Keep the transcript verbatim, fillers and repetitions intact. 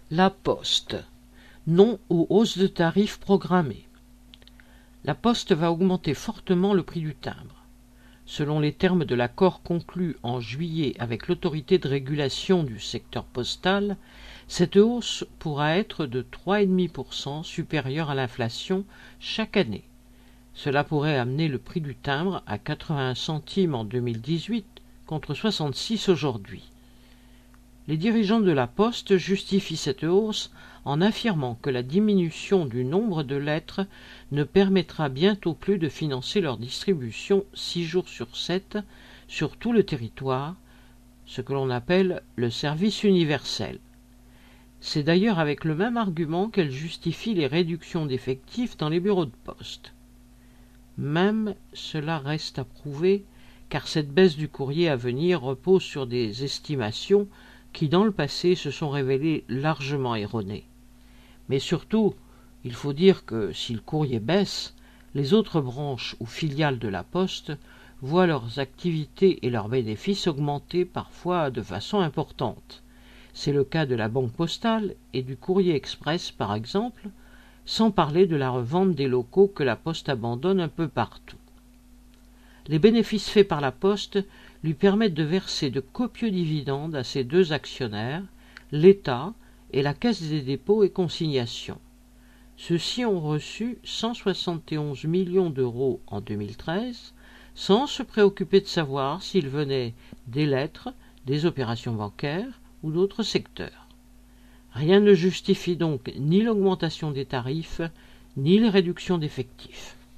La Poste. Non aux hausses de tarifs programmées. La Poste va augmenter fortement le prix du timbre. Selon les termes de l'accord conclu en juillet avec l'autorité de régulation du secteur postal, cette hausse pourra être de trois virgule cinq pour cent supérieure à l'inflation chaque année. Cela pourrait amener le prix du timbre à quatre-vingts centimes en deux mille dix-huit contre soixante-six aujourd'hui. Les dirigeants de la Poste justifient cette hausse en affirmant que la diminution du nombre de lettres ne permettra bientôt plus de financer leur distribution six jours sur sept sur tout le territoire, ce que l'on appelle le service universel. C'est d'ailleurs avec le même argument qu'elle justifie les réductions d'effectifs dans les bureaux de poste. Même cela reste à prouver, car cette baisse du courrier à venir repose sur des estimations qui, dans le passé, se sont révélées largement erronées. Mais surtout, il faut dire que si le courrier baisse, les autres branches ou filiales de la Poste voient leurs activités et leurs bénéfices augmenter parfois de façon importante. C'est le cas de la Banque Postale et du Courrier Express, par exemple, sans parler de la revente des locaux que la Poste abandonne un peu partout. Les bénéfices faits par la Poste lui permettent de verser de copieux dividendes à ses deux actionnaires, l'État et la Caisse des dépôts et consignations. Ceux-ci ont reçu cent soixante et onze millions d'euros en deux mille treize, sans se préoccuper de savoir s'ils venaient des lettres, des opérations bancaires ou d'autres secteurs. Rien ne justifie donc ni l'augmentation des tarifs, ni les réductions d'effectifs.